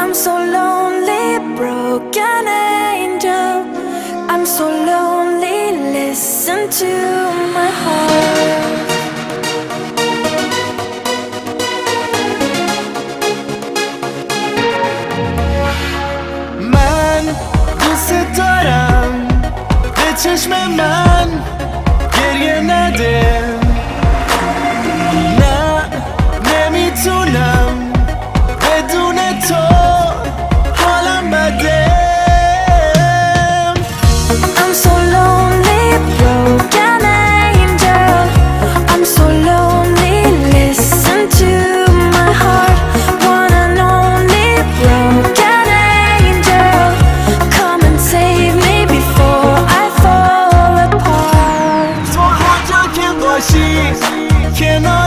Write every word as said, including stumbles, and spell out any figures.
I'm so lonely, broken angel. I'm so lonely, listen to my heart. من دوست دارم به چشم من گریه نده. نه نمیتونم بدون تو حالم بده. I'm so lonely, broken angel. I'm so lonely, listen to my heart. One and only broken angel. Come and save me before I fall apart. تو هر جا که باشی کنار